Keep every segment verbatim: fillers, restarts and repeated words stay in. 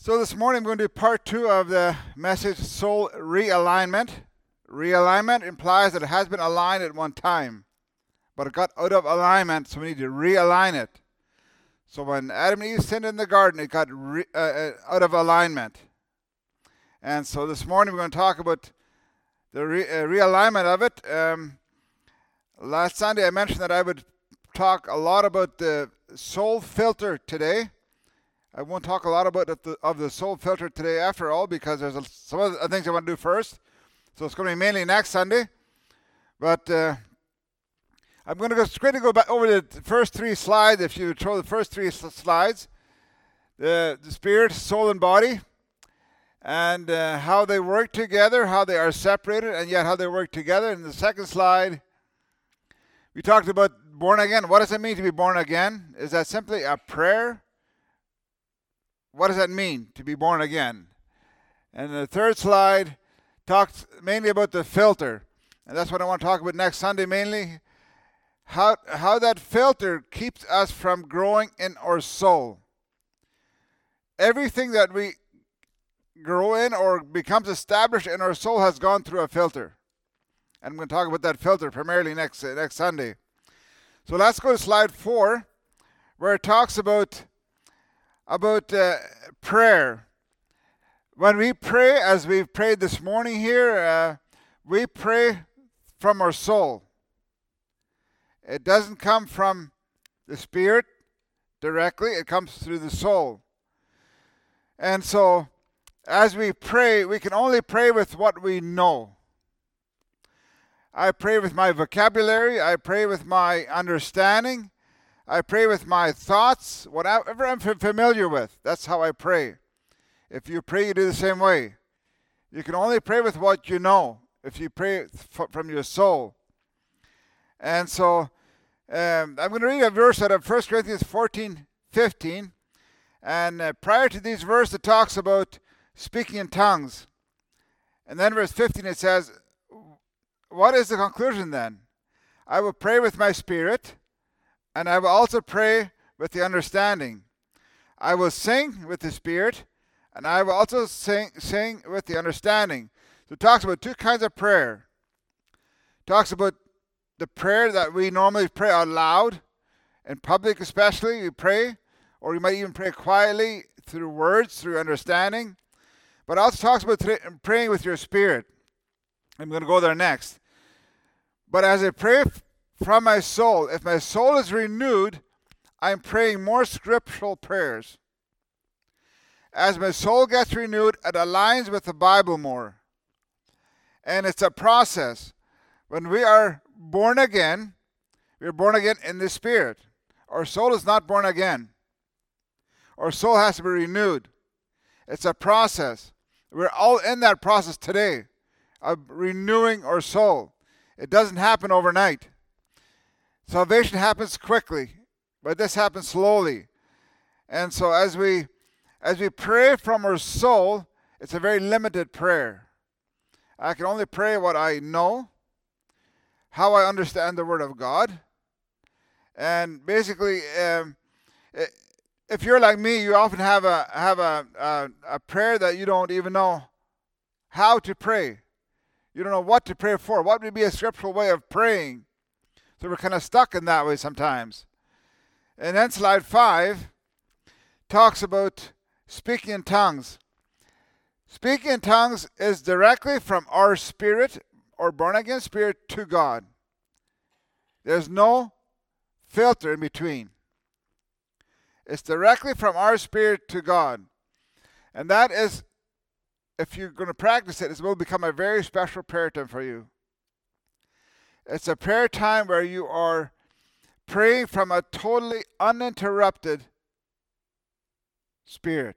So this morning I'm going to do part two of the message, Soul Realignment. Realignment implies that it has been aligned at one time, but it got out of alignment, so we need to realign it. So when Adam and Eve sinned in the garden, it got re, uh, out of alignment. And so this morning we're going to talk about the re, uh, realignment of it. Um, last Sunday I mentioned that I would talk a lot about the soul filter today. I won't talk a lot about the, of the soul filter today after all, because there's a, some other things I want to do first. So it's going to be mainly next Sunday. But uh, I'm going to go straight to go back over the first three slides. If you throw the first three slides, the, the spirit, soul, and body, and uh, how they work together, how they are separated, and yet how they work together. In the second slide, we talked about born again. What does it mean to be born again? Is that simply a prayer? What does that mean, to be born again? And the third slide talks mainly about the filter. And that's what I want to talk about next Sunday mainly. How, how that filter keeps us from growing in our soul. Everything that we grow in or becomes established in our soul has gone through a filter. And I'm going to talk about that filter primarily next, uh, next Sunday. So let's go to slide four, where it talks about about uh, prayer. When we pray, as we've prayed this morning here, uh, we pray from our soul. It doesn't come from the spirit directly, it comes through the soul. And so, as we pray, we can only pray with what we know. I pray with my vocabulary, I pray with my understanding, I pray with my thoughts, whatever I'm familiar with. That's how I pray. If you pray, you do the same way. You can only pray with what you know, if you pray from your soul. And so, um, I'm going to read a verse out of First Corinthians fourteen fifteen. And uh, prior to these verses, it talks about speaking in tongues. And then verse fifteen, it says, what is the conclusion then? I will pray with my spirit, and I will also pray with the understanding. I will sing with the spirit, and I will also sing, sing with the understanding. So it talks about two kinds of prayer. It talks about the prayer that we normally pray out loud, in public especially, you pray, or you might even pray quietly through words, through understanding. But it also talks about praying with your spirit. I'm going to go there next. But as I pray from my soul, if my soul is renewed, I'm praying more scriptural prayers. As my soul gets renewed, it aligns with the Bible more. And it's a process. When we are born again, we're born again in the Spirit. Our soul is not born again. Our soul has to be renewed. It's a process. We're all in that process today of renewing our soul. It doesn't happen overnight. Salvation happens quickly, but this happens slowly. And so as we as we pray from our soul, it's a very limited prayer. I can only pray what I know, how I understand the Word of God. And basically, um, if you're like me, you often have a have a, a a prayer that you don't even know how to pray. You don't know what to pray for. What would be a scriptural way of praying? So we're kind of stuck in that way sometimes. And then slide five talks about speaking in tongues. Speaking in tongues is directly from our spirit or born again spirit to God. There's no filter in between. It's directly from our spirit to God. And that is, if you're going to practice it, it will become a very special prayer time for you. It's a prayer time where you are praying from a totally uninterrupted spirit.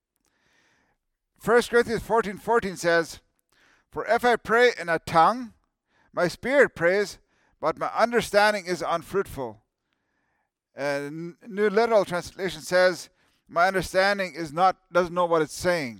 First Corinthians fourteen fourteen says, for if I pray in a tongue, my spirit prays, but my understanding is unfruitful. And New Literal Translation says, my understanding is not doesn't know what it's saying.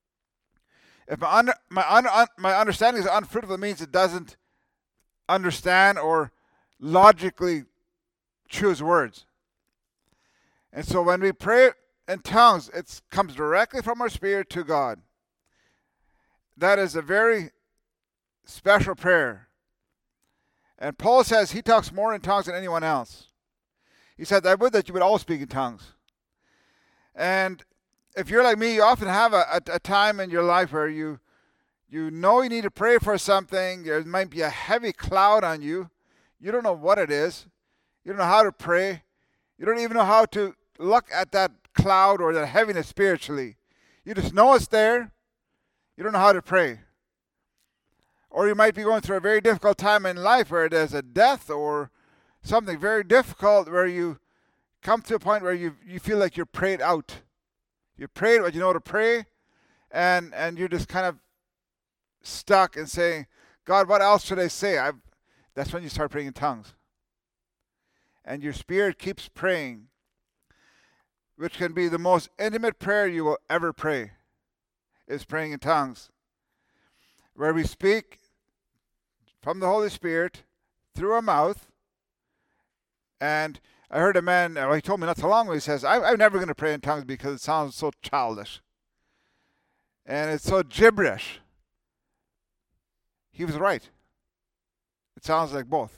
If my under, my under, un, my understanding is unfruitful, it means it doesn't understand or logically choose words. And so when we pray in tongues, it comes directly from our spirit to God. That is a very special prayer. And Paul says he talks more in tongues than anyone else. He said, I would that you would all speak in tongues. And if you're like me, you often have a, a, a time in your life where you you know you need to pray for something. There might be a heavy cloud on you. You don't know what it is. You don't know how to pray. You don't even know how to look at that cloud or that heaviness spiritually. You just know it's there. You don't know how to pray. Or you might be going through a very difficult time in life where there's a death or something very difficult where you come to a point where you you feel like you're prayed out. You prayed what you know to pray, and, and you're just kind of stuck and saying, God, what else should I say? I've, that's when you start praying in tongues. And your spirit keeps praying, which can be the most intimate prayer you will ever pray, is praying in tongues, where we speak from the Holy Spirit through our mouth. And I heard a man, well, he told me not so long ago, he says, I, I'm never going to pray in tongues because it sounds so childish. And it's so gibberish. He was right. It sounds like both.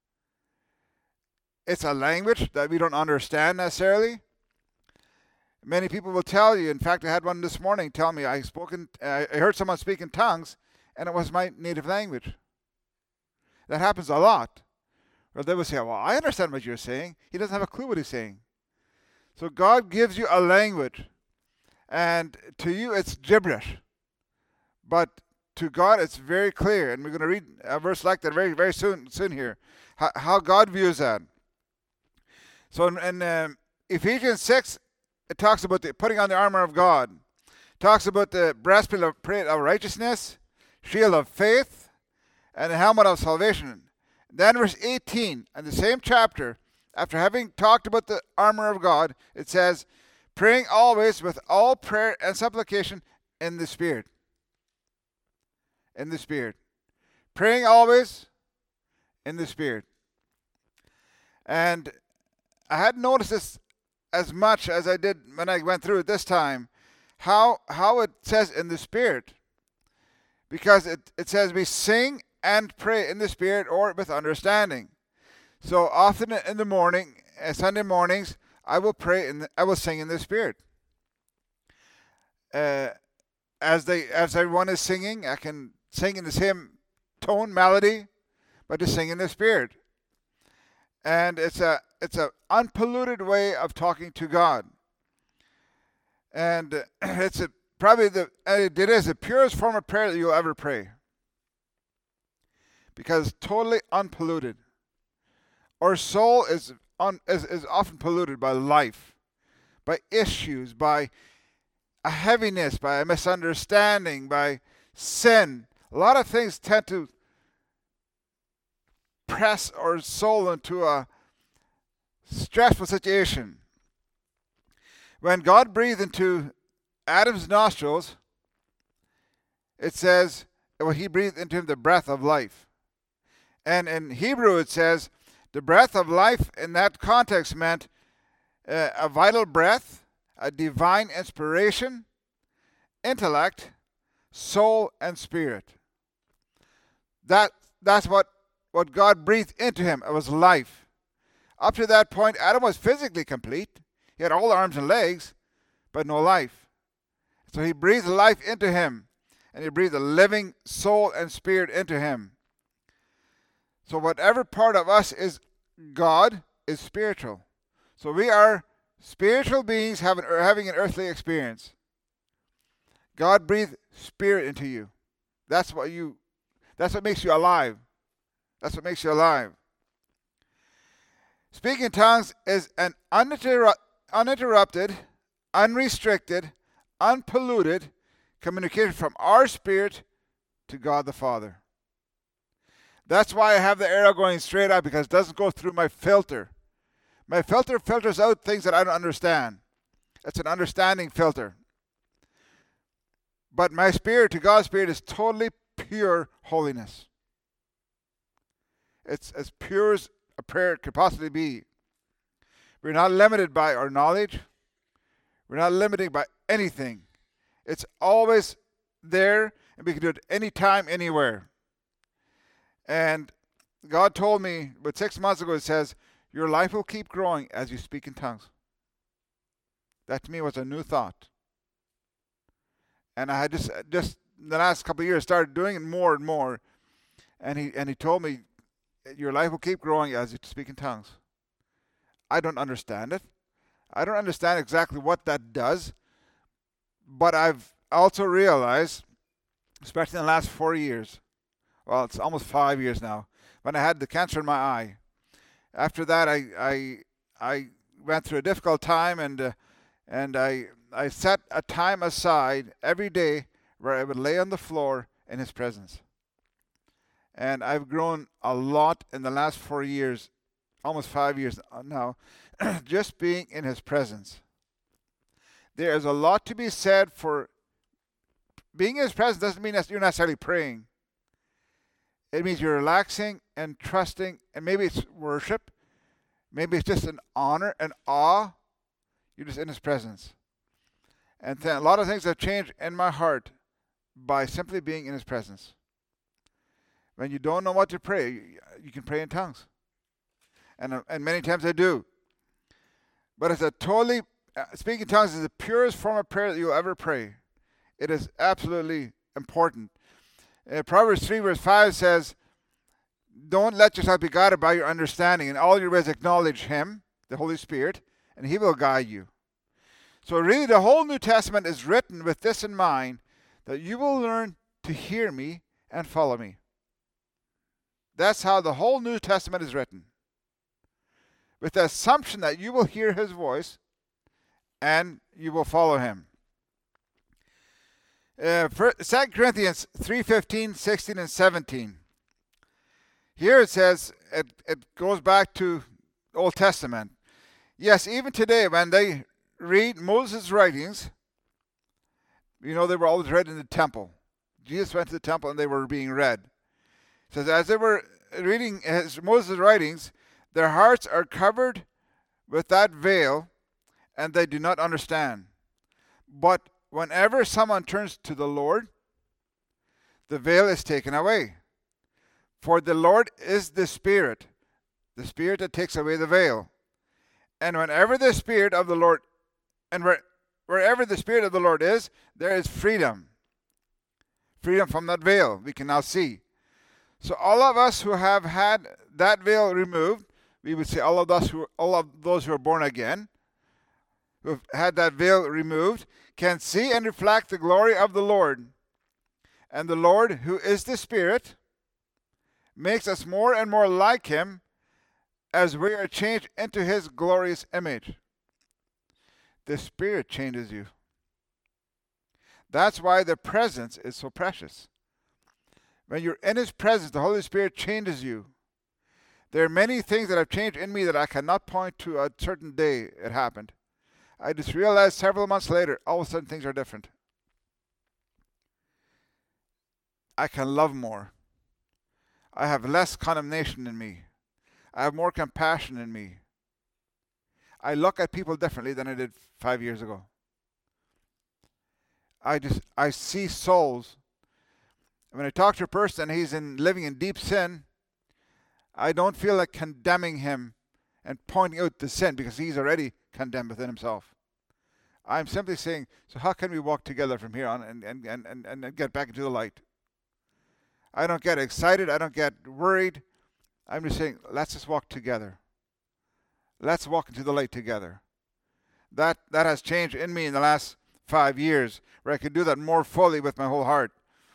It's a language that we don't understand necessarily. Many people will tell you, in fact, I had one this morning tell me, I, spoken, I heard someone speak in tongues, and it was my native language. That happens a lot. Or they will say, well, I understand what you're saying. He doesn't have a clue what he's saying. So God gives you a language. And to you, it's gibberish. But to God, it's very clear. And we're going to read a verse like that very, very soon, soon here. How, how God views that. So in, in um, Ephesians six, it talks about the putting on the armor of God. It talks about the breastplate of, of righteousness, shield of faith, and the helmet of salvation. Then verse eighteen, in the same chapter, after having talked about the armor of God, it says, praying always with all prayer and supplication in the Spirit. In the Spirit. Praying always in the Spirit. And I hadn't noticed this as much as I did when I went through it this time, how how it says in the Spirit. Because it, it says we sing and pray in the Spirit or with understanding. So often in the morning, uh, Sunday mornings, I will pray and I will sing in the Spirit. Uh, as they, as everyone is singing, I can sing in the same tone, melody, but to sing in the Spirit. And it's a it's a unpolluted way of talking to God. And it's a, probably the it is the purest form of prayer that you'll ever pray. Because it's totally unpolluted. Our soul is, un, is is often polluted by life, by issues, by a heaviness, by a misunderstanding, by sin. A lot of things tend to press our soul into a stressful situation. When God breathed into Adam's nostrils, it says, well, he breathed into him the breath of life. And in Hebrew it says, the breath of life in that context meant uh, a vital breath, a divine inspiration, intellect, soul, and spirit. That that's what, what God breathed into him. It was life. Up to that point, Adam was physically complete. He had all arms and legs, but no life. So he breathed life into him, and he breathed a living soul and spirit into him. So whatever part of us is God is spiritual. So we are spiritual beings having, having an earthly experience. God breathed spirit into you. That's what you. That's what makes you alive. That's what makes you alive. Speaking in tongues is an uninterru- uninterrupted, unrestricted, unpolluted communication from our spirit to God the Father. That's why I have the arrow going straight up, because it doesn't go through my filter. My filter filters out things that I don't understand. It's an understanding filter. But my spirit to God's spirit is totally pure holiness. It's as pure as a prayer could possibly be. We're not limited by our knowledge. We're not limited by anything. It's always there, and we can do it anytime, anywhere. And God told me, but six months ago, it says, your life will keep growing as you speak in tongues. That to me was a new thought. And I had just, just in the last couple of years, started doing it more and more. And he, and he told me, your life will keep growing as you speak in tongues. I don't understand it. I don't understand exactly what that does. But I've also realized, especially in the last four years, well, it's almost five years now, when I had the cancer in my eye. After that, I I I went through a difficult time, and uh, and I I set a time aside every day where I would lay on the floor in His presence. And I've grown a lot in the last four years, almost five years now, just being in His presence. There is a lot to be said for being in His presence. Doesn't mean that you're necessarily praying. It means you're relaxing and trusting, and maybe it's worship. Maybe it's just an honor and awe. You're just in His presence. And then a lot of things have changed in my heart by simply being in His presence. When you don't know what to pray, you can pray in tongues. And, and many times I do. But it's a totally, uh, speaking in tongues is the purest form of prayer that you'll ever pray. It is absolutely important. Uh, Proverbs three verse five says, don't let yourself be guided by your understanding. In all your ways acknowledge Him, the Holy Spirit, and He will guide you. So really the whole New Testament is written with this in mind, that you will learn to hear me and follow me. That's how the whole New Testament is written. With the assumption that you will hear His voice and you will follow Him. Uh, Second Corinthians three fifteen, sixteen, and seventeen. Here it says, it, it goes back to the Old Testament. Yes, even today when they read Moses' writings, you know, they were always read in the temple. Jesus went to the temple and they were being read. It says, as they were reading his, Moses' writings, their hearts are covered with that veil and they do not understand. But whenever someone turns to the Lord, the veil is taken away. For the Lord is the Spirit, the Spirit that takes away the veil. And whenever the Spirit of the Lord, and where, wherever the Spirit of the Lord is, there is freedom. Freedom from that veil, we can now see. So all of us who have had that veil removed, we would say all of us who, all of those who are born again, who have had that veil removed, can see and reflect the glory of the Lord. And the Lord, who is the Spirit, makes us more and more like Him as we are changed into His glorious image. The Spirit changes you. That's why the presence is so precious. When you're in His presence, the Holy Spirit changes you. There are many things that have changed in me that I cannot point to a certain day it happened. I just realized several months later, all of a sudden things are different. I can love more. I have less condemnation in me. I have more compassion in me. I look at people differently than I did five years ago. I just I see souls. When I talk to a person and he's in living in deep sin, I don't feel like condemning him and pointing out the sin because he's already condemned within himself. I'm simply saying, so how can we walk together from here on and, and, and, and, and get back into the light? I don't get excited. I don't get worried. I'm just saying, let's just walk together. Let's walk into the light together. That that has changed in me in the last five years, where I can do that more fully with my whole heart.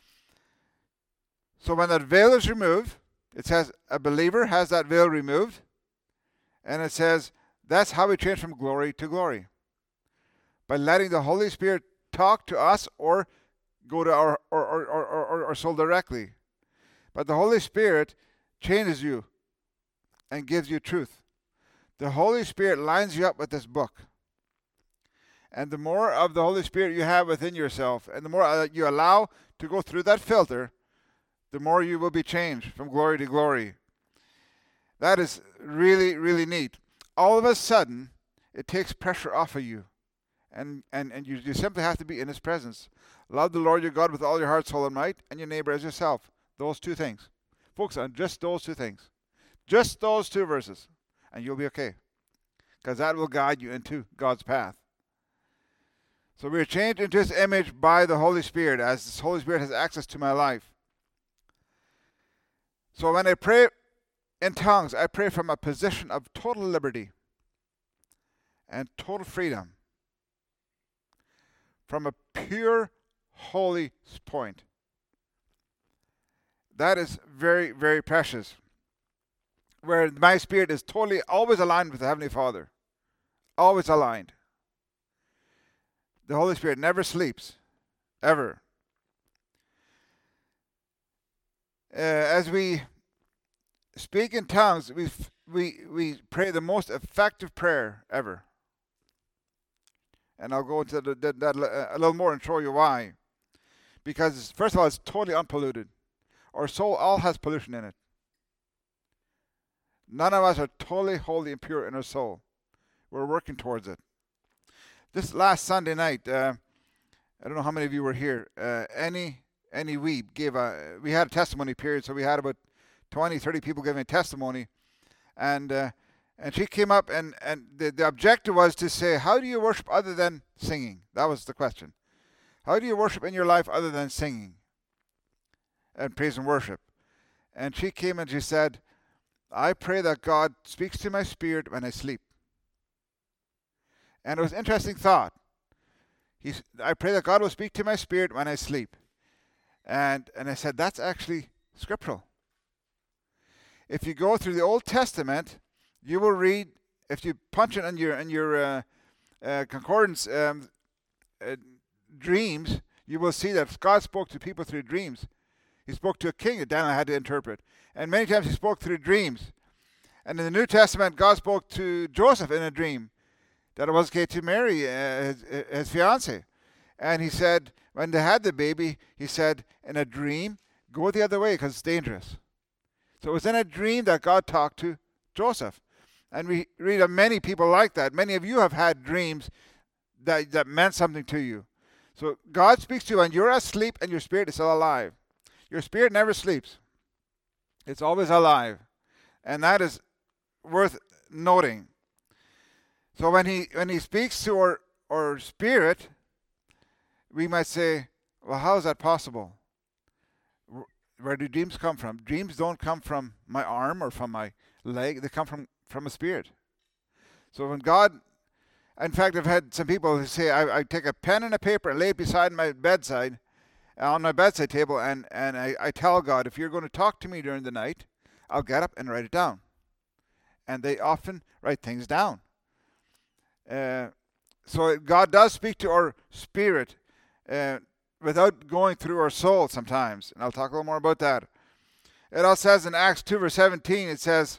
So when that veil is removed, it says a believer has that veil removed, and it says that's how we change from glory to glory. By letting the Holy Spirit talk to us or go to our or, or, or, or, or soul directly. But the Holy Spirit changes you and gives you truth. The Holy Spirit lines you up with this book. And the more of the Holy Spirit you have within yourself, and the more you allow to go through that filter, the more you will be changed from glory to glory. That is really, really neat. All of a sudden, it takes pressure off of you. And, and, and you, you simply have to be in His presence. Love the Lord your God with all your heart, soul, and might, and your neighbor as yourself. Those two things. Focus on just those two things. Just those two verses. And you'll be okay. Because that will guide you into God's path. So we are changed into His image by the Holy Spirit, as this Holy Spirit has access to my life. So when I pray in tongues, I pray from a position of total liberty and total freedom. From a pure, holy point. That is very, very precious. Where my spirit is totally, always aligned with the Heavenly Father. Always aligned. The Holy Spirit never sleeps. Ever. Uh, as we speak in tongues, we, we, we pray the most effective prayer ever. And I'll go into that, that a little more and show you why. Because, first of all, it's totally unpolluted. Our soul all has pollution in it. None of us are totally holy and pure in our soul. We're working towards it. This last Sunday night, uh, I don't know how many of you were here. Uh, any any we gave a we had a testimony period, so we had about twenty, thirty people giving a testimony, and uh, and she came up and and the, the objective was to say, how do you worship other than singing? That was the question. How do you worship in your life other than singing and praise and worship? And she came and she said, I pray that God speaks to my spirit when I sleep. And it was an interesting thought. He's, I pray that God will speak to my spirit when I sleep. And and I said, that's actually scriptural. If you go through the Old Testament, you will read, if you punch it in your, in your uh, uh, concordance um, uh, dreams, you will see that God spoke to people through dreams. He spoke to a king that Daniel had to interpret. And many times he spoke through dreams. And in the New Testament, God spoke to Joseph in a dream that it was okay to marry uh, his, his fiancée. And he said, when they had the baby, he said, in a dream, go the other way because it's dangerous. So it was in a dream that God talked to Joseph. And we read of many people like that. Many of you have had dreams that, that meant something to you. So God speaks to you when you're asleep and your spirit is still alive. Your spirit never sleeps. It's always alive. And that is worth noting. So when he when he speaks to our, our spirit, we might say, well, how is that possible? Where do dreams come from? Dreams don't come from my arm or from my leg. They come from, from a spirit. So when God, in fact, I've had some people who say, I, I take a pen and a paper and lay it beside my bedside, on my bedside table, and, and I, I tell God, if you're going to talk to me during the night, I'll get up and write it down. And they often write things down. Uh, so God does speak to our spirit uh, without going through our soul sometimes. And I'll talk a little more about that. It also says in Acts two verse seventeen, it says,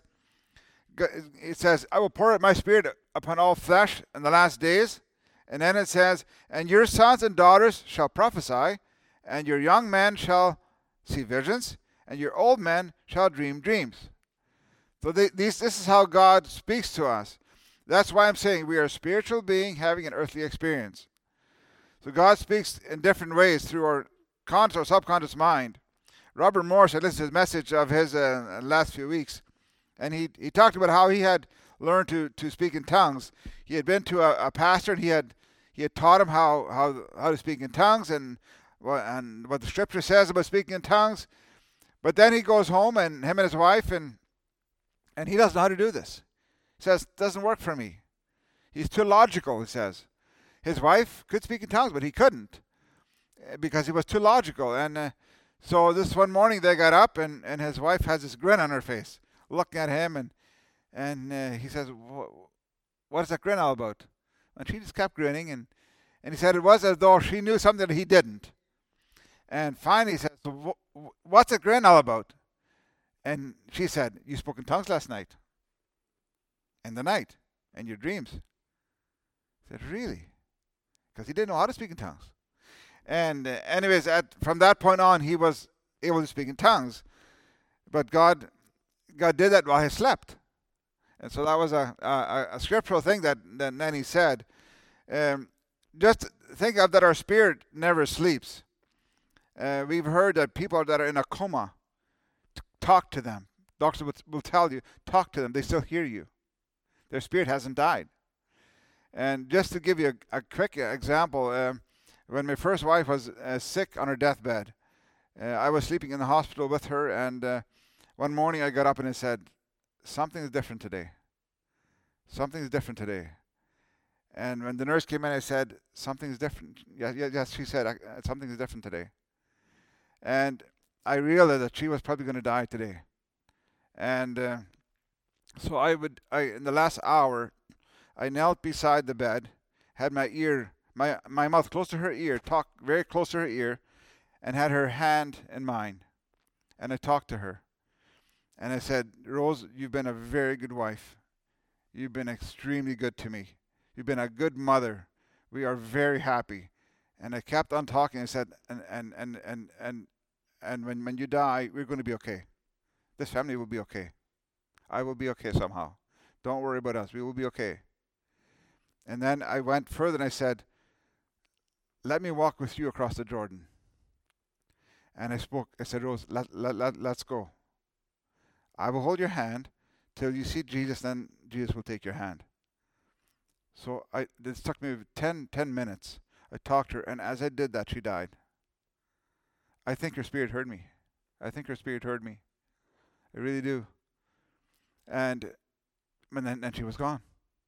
it says, I will pour out my spirit upon all flesh in the last days. And then it says, and your sons and daughters shall prophesy, and your young men shall see visions, and your old men shall dream dreams. So they, these, this is how God speaks to us. That's why I'm saying we are a spiritual being having an earthly experience. So God speaks in different ways through our conscious or subconscious mind. Robert Morris, I listened to his message of his uh, last few weeks, and he he talked about how he had learned to, to speak in tongues. He had been to a, a pastor, and he had he had taught him how, how, how to speak in tongues and, and what the scripture says about speaking in tongues. But then he goes home, and him and his wife, and and he doesn't know how to do this. He says, it doesn't work for me. He's too logical, he says. His wife could speak in tongues, but he couldn't because he was too logical. And uh, so this one morning they got up, and, and his wife has this grin on her face, looking at him, and and uh, he says, what is that grin all about? And she just kept grinning, and, and he said it was as though she knew something that he didn't. And finally he says, what's that grin all about? And she said, you spoke in tongues last night. In the night. In your dreams. He said, really? Because he didn't know how to speak in tongues. And uh, anyways, at, from that point on, he was able to speak in tongues. But God God did that while he slept. And so that was a, a, a scriptural thing that, that Nanny said. Um, just think of that our spirit never sleeps. Uh, we've heard that people that are in a coma, t- talk to them. Doctors will, will tell you, talk to them. They still hear you. Their spirit hasn't died. And just to give you a, a quick example, um, when my first wife was uh, sick on her deathbed, uh, I was sleeping in the hospital with her, and uh, one morning I got up and I said, something is different today. Something is different today. And when the nurse came in, I said, something is different. Yes, yes, yes, she said, uh, something is different today. And I realized that she was probably going to die today. And uh, so I would, I in the last hour, I knelt beside the bed, had my ear, my my mouth close to her ear, talked very close to her ear, and had her hand in mine. And I talked to her. And I said, Rose, you've been a very good wife. You've been extremely good to me. You've been a good mother. We are very happy. And I kept on talking. I said, and and and and and, and when, when you die, we're going to be okay. This family will be okay. I will be okay somehow. Don't worry about us. We will be okay. And then I went further and I said, let me walk with you across the Jordan. And I spoke, I said, Rose, let, let, let, let's go. I will hold your hand till you see Jesus, then Jesus will take your hand. So I, this took me ten, ten minutes. I talked to her, and as I did that, she died. I think her spirit heard me. I think her spirit heard me. I really do. And, and then and she was gone.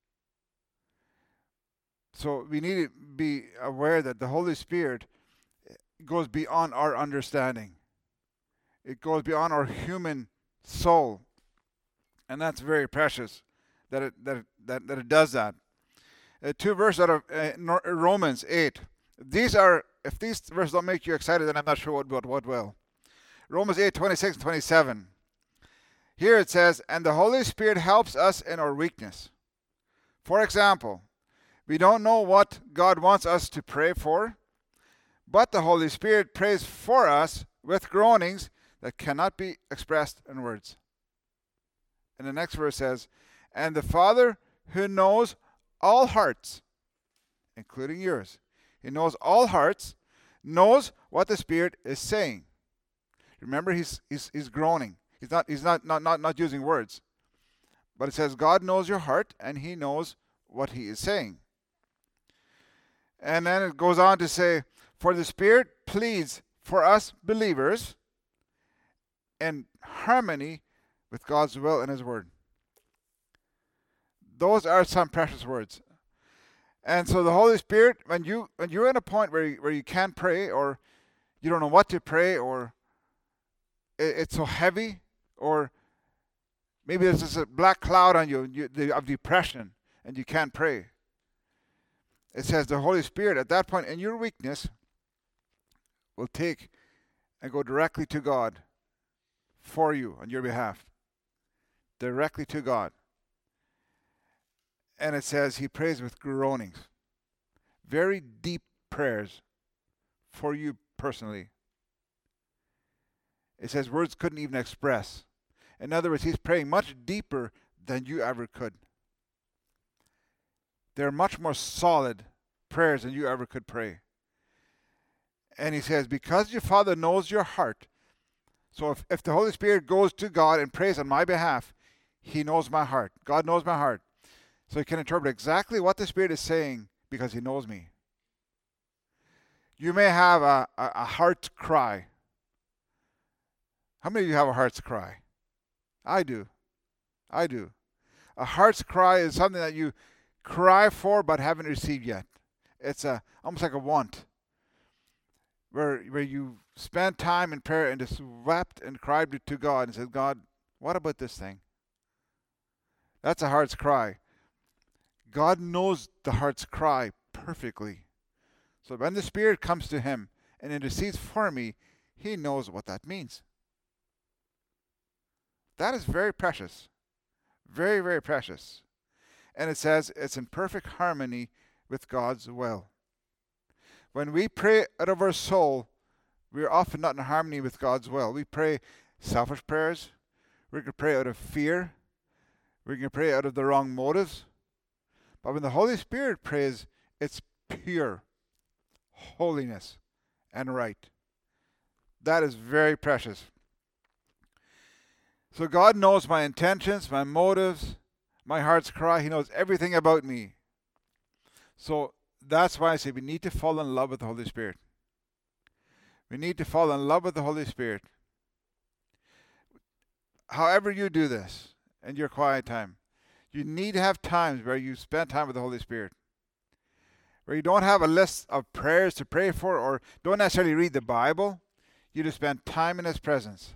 So we need to be aware that the Holy Spirit goes beyond our understanding. It goes beyond our human soul. And that's very precious that it, that it, that, that it does that. Uh, two verses out of uh, Romans eight. These are, if these verses don't make you excited, then I'm not sure what, what, what will. Romans eight, twenty-six and twenty-seven. Here it says, and the Holy Spirit helps us in our weakness. For example, we don't know what God wants us to pray for, but the Holy Spirit prays for us with groanings that cannot be expressed in words. And the next verse says, and the Father who knows all hearts, including yours, he knows all hearts, knows what the Spirit is saying. Remember, he's he's, he's groaning. He's not he's not, not, not, not using words. But it says God knows your heart and he knows what he is saying. And then it goes on to say, for the Spirit pleads for us believers in harmony with God's will and his word. Those are some precious words. And so the Holy Spirit, when you when you're in a point where you, where you can't pray, or you don't know what to pray, or it, it's so heavy, or maybe there's just a black cloud on you, you the, of depression, and you can't pray. It says the Holy Spirit at that point in your weakness will take and go directly to God for you on your behalf. Directly to God. And it says he prays with groanings. Very deep prayers for you personally. It says words couldn't even express. In other words, he's praying much deeper than you ever could. They're much more solid prayers than you ever could pray. And he says, because your Father knows your heart. So if, if the Holy Spirit goes to God and prays on my behalf, he knows my heart. God knows my heart. So he can interpret exactly what the Spirit is saying because he knows me. You may have a, a, a heart cry. How many of you have a heart's cry? I do. I do. A heart's cry is something that you cry for but haven't received yet. It's a almost like a want. Where where you spent time in prayer and just wept and cried to God and said, God, what about this thing? That's a heart's cry. God knows the heart's cry perfectly. So when the Spirit comes to him and intercedes for me, he knows what that means. That is very precious. Very, very precious. And it says it's in perfect harmony with God's will. When we pray out of our soul, we are often not in harmony with God's will. We pray selfish prayers. We can pray out of fear. We can pray out of the wrong motives. But when the Holy Spirit prays, it's pure, holiness, and right. That is very precious. So God knows my intentions, my motives, my heart's cry. He knows everything about me. So that's why I say we need to fall in love with the Holy Spirit. We need to fall in love with the Holy Spirit. However you do this in your quiet time, you need to have times where you spend time with the Holy Spirit, where you don't have a list of prayers to pray for or don't necessarily read the Bible. You just spend time in His presence.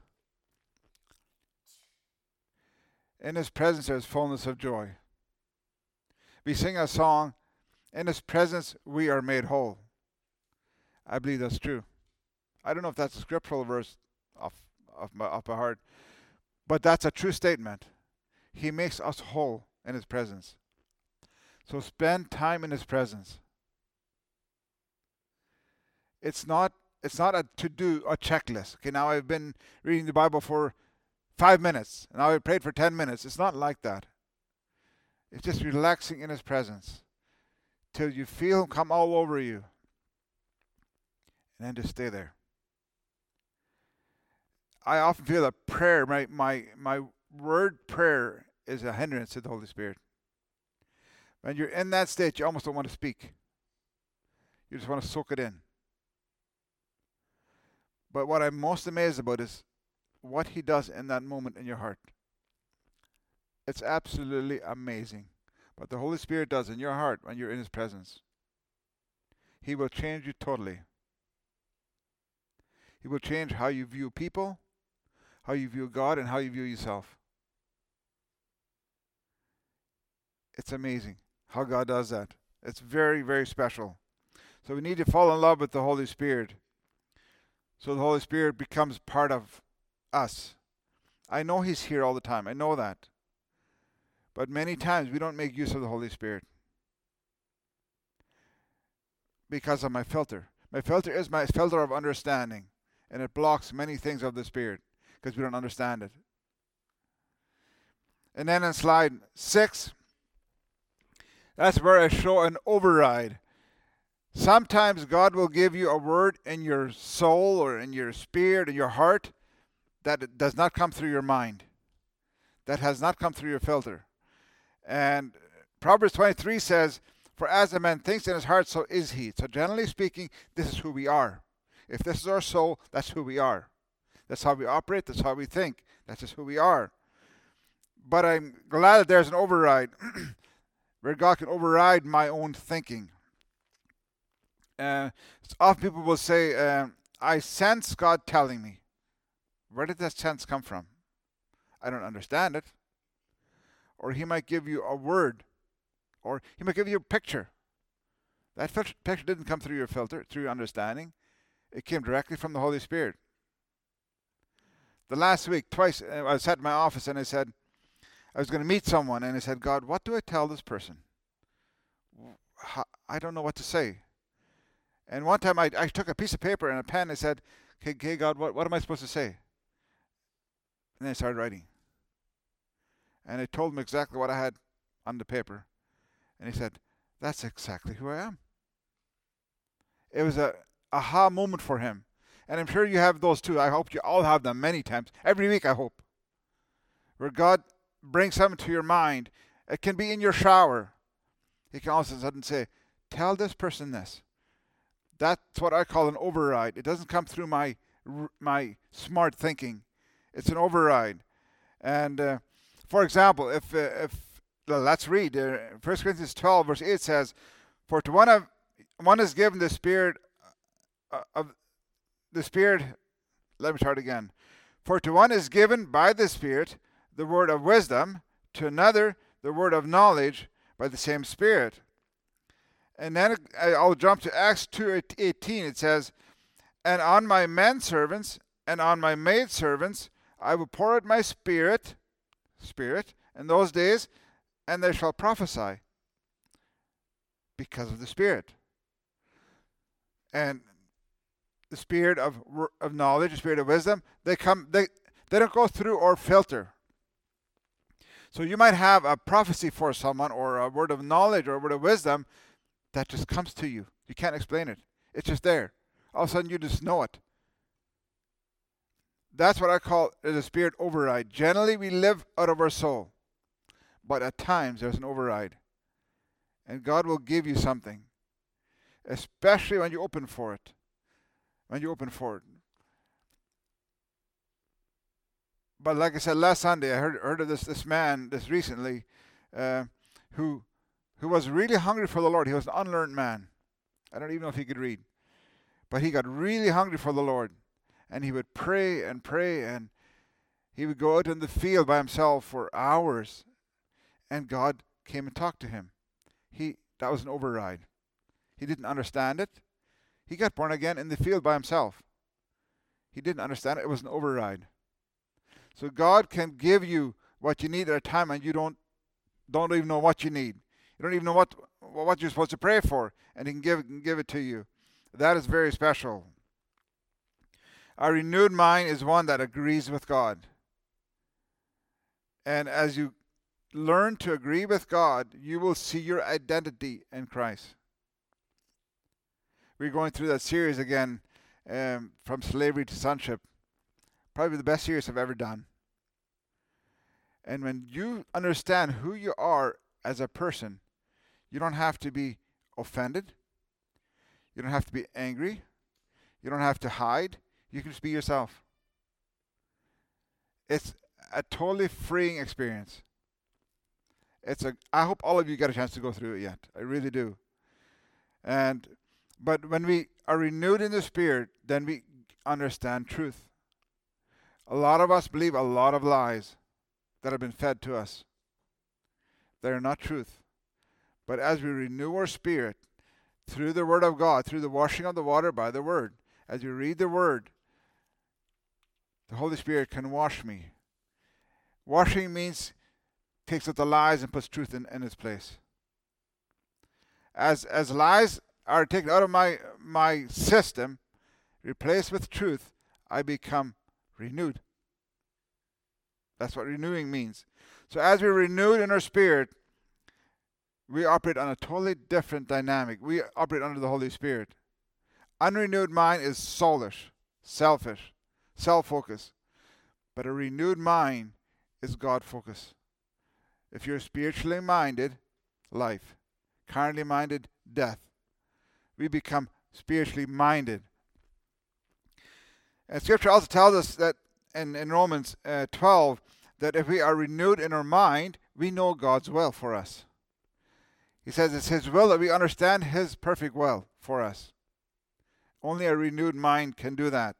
In His presence there is fullness of joy. We sing a song, in His presence we are made whole. I believe that's true. I don't know if that's a scriptural verse off, off, my, off my heart, but that's a true statement. He makes us whole in His presence. So spend time in His presence. It's not it's not a to-do, a checklist. Okay, now I've been reading the Bible for five minutes, and now I've prayed for ten minutes. It's not like that. It's just relaxing in His presence till you feel Him come all over you, and then just stay there. I often feel that prayer, my my my word prayer, is a hindrance to the Holy Spirit. When you're in that state, you almost don't want to speak. You just want to soak it in. But what I'm most amazed about is what He does in that moment in your heart. It's absolutely amazing what the Holy Spirit does in your heart when you're in His presence. He will change you totally. He will change how you view people, how you view God, and how you view yourself. It's amazing how God does that. It's very, very special. So we need to fall in love with the Holy Spirit, so the Holy Spirit becomes part of us. I know He's here all the time. I know that. But many times we don't make use of the Holy Spirit because of my filter. My filter is my filter of understanding, and it blocks many things of the Spirit because we don't understand it. And then in slide six, that's where I show an override. Sometimes God will give you a word in your soul or in your spirit, in your heart, that does not come through your mind, that has not come through your filter. And Proverbs twenty-three says, for as a man thinks in his heart, so is he. So generally speaking, this is who we are. If this is our soul, that's who we are. That's how we operate. That's how we think. That's just who we are. But I'm glad that there's an override where God can override my own thinking. Uh, often people will say, uh, I sense God telling me. Where did that sense come from? I don't understand it. Or He might give you a word. Or He might give you a picture. That picture didn't come through your filter, through your understanding. It came directly from the Holy Spirit. The last week, twice, I was at my office and I said, I was going to meet someone, and I said, God, what do I tell this person? I don't know what to say. And one time I, I took a piece of paper and a pen and I said, okay, okay God, what, what am I supposed to say? And then I started writing. And I told him exactly what I had on the paper. And he said, that's exactly who I am. It was a aha moment for him. And I'm sure you have those too. I hope you all have them many times. Every week, I hope. Where God brings something to your mind. It can be in your shower. He can also suddenly say, tell this person this. That's what I call an override. It doesn't come through my my smart thinking. It's an override. And uh, for example, if uh, if well, let's read uh, First Corinthians twelve verse eight says, "For to one of one is given the spirit uh, of the spirit." Let me start again. For to one is given by the Spirit the word of wisdom, to another the word of knowledge by the same Spirit. And then I'll jump to Acts two eighteen. It says, and on my men servants and on my maid servants I will pour out my spirit, spirit in those days, and they shall prophesy because of the Spirit. And the spirit of of knowledge, the spirit of wisdom, they come they they don't go through our filter. So you might have a prophecy for someone or a word of knowledge or a word of wisdom, that just comes to you. You can't explain it. It's just there. All of a sudden you just know it. That's what I call the spirit override. Generally we live out of our soul. But at times there's an override. And God will give you something. Especially when you open for it. When you open for it. But like I said last Sunday, I heard heard of this this man, this recently, uh, who who was really hungry for the Lord. He was an unlearned man. I don't even know if he could read. But he got really hungry for the Lord. And he would pray and pray, and he would go out in the field by himself for hours. And God came and talked to him. He that was an override. He didn't understand it. He got born again in the field by himself. He didn't understand it. It was an override. So God can give you what you need at a time when you don't don't even know what you need. You don't even know what what you're supposed to pray for, and He can give can give it to you. That is very special. A renewed mind is one that agrees with God. And as you learn to agree with God, you will see your identity in Christ. We're going through that series again, um, from slavery to sonship. Probably the best series I've ever done. And when you understand who you are as a person, you don't have to be offended. You don't have to be angry. You don't have to hide. You can just be yourself. It's a totally freeing experience. It's a. I hope all of you get a chance to go through it yet. I really do. And but when we are renewed in the Spirit, then we understand truth. A lot of us believe a lot of lies that have been fed to us. They are not truth. But as we renew our spirit through the Word of God, through the washing of the water by the Word, as we read the Word, the Holy Spirit can wash me. Washing means takes out the lies and puts truth in, in its place. As as lies are taken out of my my system, replaced with truth, I become renewed. That's what renewing means. So as we're renewed in our spirit, we operate on a totally different dynamic. We operate under the Holy Spirit. Unrenewed mind is soulish, selfish, self-focused. But a renewed mind is God-focused. If you're spiritually minded, life. Carnally minded, death. We become spiritually minded. And Scripture also tells us that in, in Romans uh, twelve, that if we are renewed in our mind, we know God's will for us. He says it's His will that we understand His perfect will for us. Only a renewed mind can do that.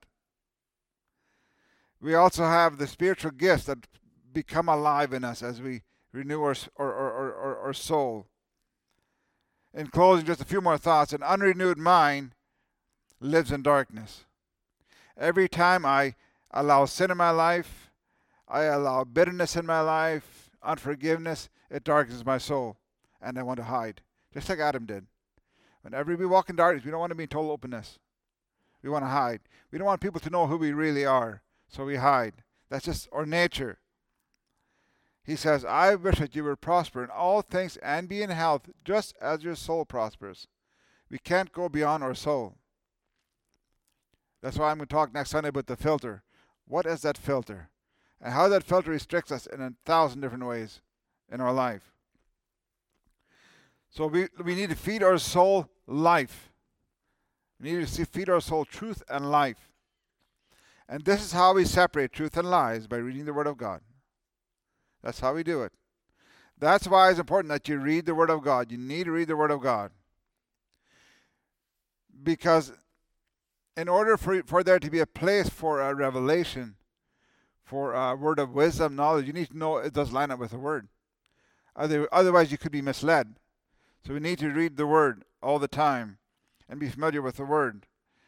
We also have the spiritual gifts that become alive in us as we renew our, our, our, our, our soul. In closing, just a few more thoughts. An unrenewed mind lives in darkness. Every time I allow sin in my life, I allow bitterness in my life, unforgiveness, it darkens my soul, and I want to hide, just like Adam did. Whenever we walk in darkness, we don't want to be in total openness. We want to hide. We don't want people to know who we really are, so we hide. That's just our nature. He says, I wish that you would prosper in all things and be in health, just as your soul prospers. We can't go beyond our soul. That's why I'm going to talk next Sunday about the filter. What is that filter? And how that filter restricts us in a thousand different ways in our life. So we, we need to feed our soul life. We need to feed our soul truth and life. And this is how we separate truth and lies, by reading the Word of God. That's how we do it. That's why it's important that you read the Word of God. You need to read the Word of God. Because in order for, for there to be a place for a revelation, for a word of wisdom, knowledge, you need to know it does line up with the Word. Other, otherwise, you could be misled. So we need to read the Word all the time and be familiar with the Word.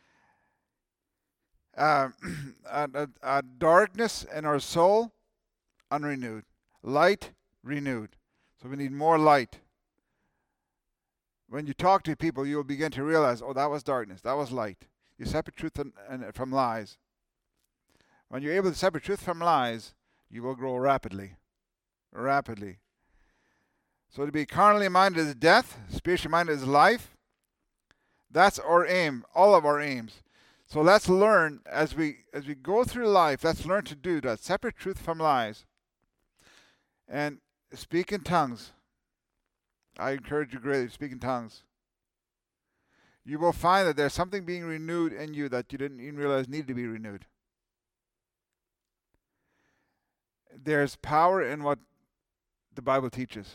Uh, a, a, a darkness in our soul, unrenewed. Light, renewed. So we need more light. When you talk to people, you'll begin to realize, oh, that was darkness, that was light. You separate truth and, and, from lies. When you're able to separate truth from lies, you will grow rapidly. Rapidly. So to be carnally minded is death, spiritually minded is life. That's our aim, all of our aims. So let's learn as we as we go through life, let's learn to do that. Separate truth from lies. And speak in tongues. I encourage you greatly to speak in tongues. You will find that there's something being renewed in you that you didn't even realize needed to be renewed. There's power in what the Bible teaches.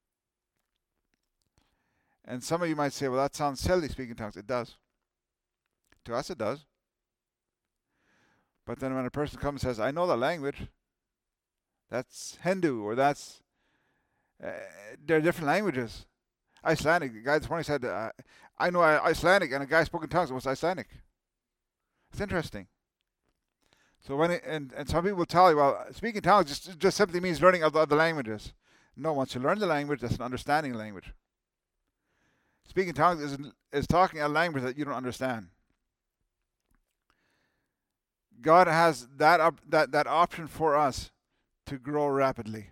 And some of you might say, well, that sounds silly, speaking in tongues. It does. To us, it does. But then when a person comes and says, I know the language, that's Hindu, or that's, uh, there are different languages. Icelandic, the guy this morning said, uh, I know Icelandic, and a guy spoke in tongues. It was Icelandic. It's interesting. So when it, and, and some people will tell you, well, speaking tongues just, just simply means learning other languages. No, once you learn the language, that's an understanding language. Speaking tongues is, is talking a language that you don't understand. God has that, op- that, that option for us to grow rapidly.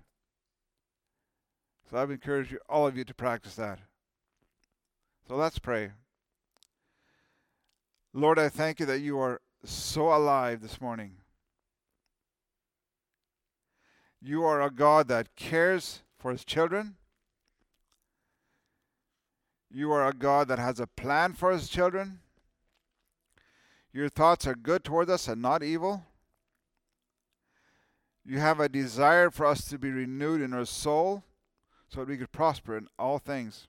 So I would encourage you, all of you to practice that. So let's pray. Lord, I thank you that you are so alive this morning. You are a God that cares for his children. You are a God that has a plan for his children. Your thoughts are good toward us and not evil. You have a desire for us to be renewed in our soul so that we could prosper in all things.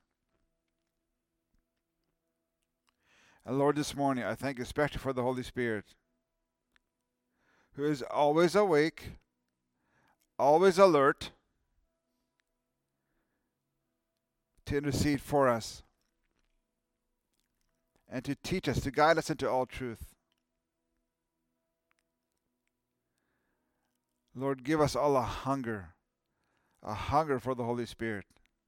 And Lord, this morning, I thank you especially for the Holy Spirit, who is always awake, always alert to intercede for us and to teach us, to guide us into all truth. Lord, give us all a hunger, a hunger for the Holy Spirit.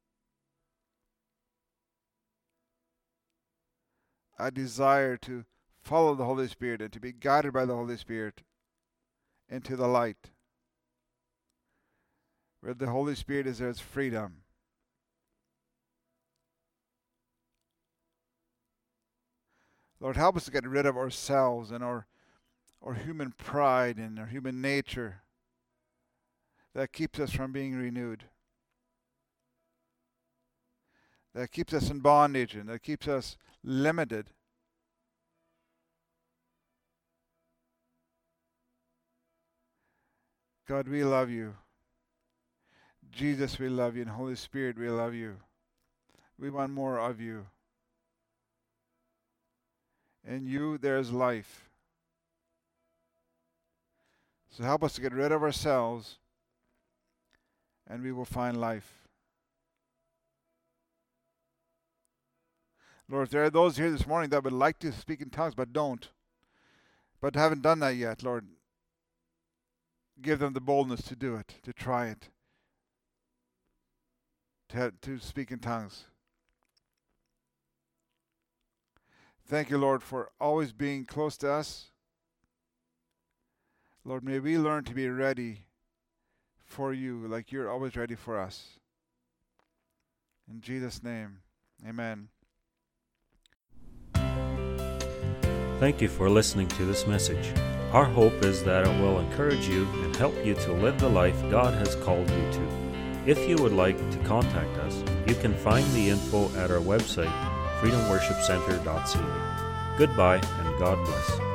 A desire to follow the Holy Spirit and to be guided by the Holy Spirit into the light. Where the Holy Spirit is, there's freedom. Lord, help us to get rid of ourselves and our, our human pride and our human nature that keeps us from being renewed, that keeps us in bondage and that keeps us limited. God, we love you. Jesus, we love you. And Holy Spirit, we love you. We want more of you. In you, there is life. So help us to get rid of ourselves, and we will find life. Lord, if there are those here this morning that would like to speak in tongues but don't, but haven't done that yet, Lord, give them the boldness to do it, to try it, to, have, to speak in tongues. Thank you, Lord, for always being close to us. Lord, may we learn to be ready for you like you're always ready for us. In Jesus' name, amen. Thank you for listening to this message. Our hope is that it will encourage you and help you to live the life God has called you to. If you would like to contact us, you can find the info at our website, freedom worship center dot c a. Goodbye and God bless.